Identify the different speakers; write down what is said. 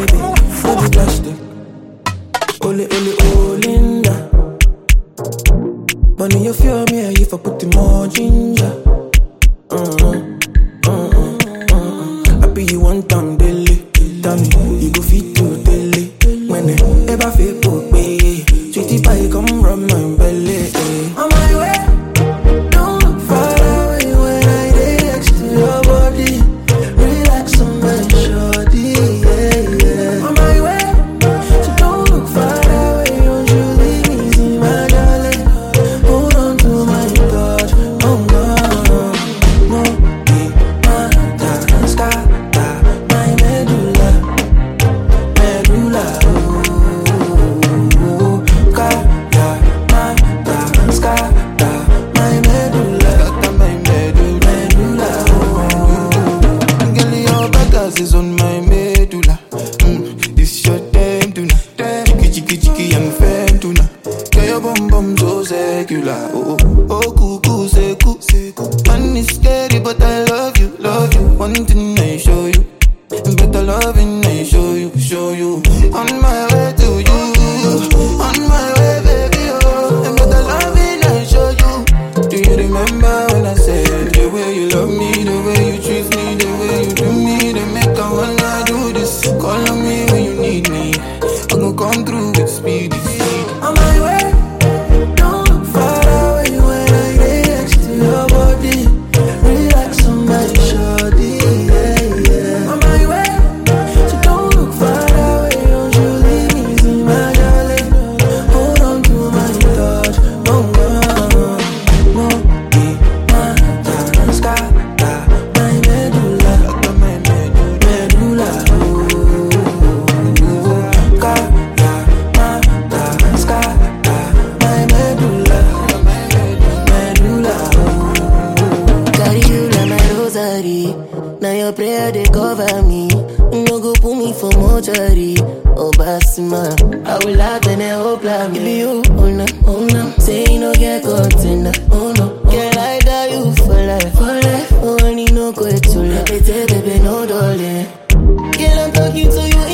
Speaker 1: baby, for the plastic. Ole, ole, Olinda. Money you feel me, if I put in more ginger. I be you one time daily. Tell me, you go fit to daily. When I ever feel put me, sweetie pie come from my belly. On my way, don't look far away when I lay next to your body. Relax on my shorty, yeah, yeah. On my way, so don't look far away. Don't you leave me, see my darling. Hold on to my touch, oh no. No, be my scatter, my medulla, medulla, oh, kaya, my scatter, my medulla, my medulla, oh. Girl, your bagas is on my medulla. This your time tonight. Chiki chiki and fame tonight. Girl, your bum bum so secular. Oh oh, cuckoo say cool. Man is scary, but I love you, love you. One thing I show you, better loving I show you. On my way to you, on my way, baby, oh. And better loving I show you. Do you remember when I said the way you love me, the way you treat me, the way you do me, they make I wanna do this. Call on me when you need me. I gon' come through with speed. On my way, don't look far away when I lay next to your body. Relax on my shorty, yeah, yeah. On my way, so don't look far away. Don't you leave me, see my darling. Hold on to my touch, oh no. No, be my scatter, my medulla, medulla, oh. Kaya, my scatter, my medulla, medulla, oh.
Speaker 2: Carry you like my rosary. Now your prayer they cover me. No go put me for mortuary. Oh Basima, I will laugh and I hope like me. It be you, oh no, oh no. Say you no get caught in the, oh no. Girl, I got you for life, for life. Oh, I need no go to life. Baby, no darling. Girl, I'm talking to you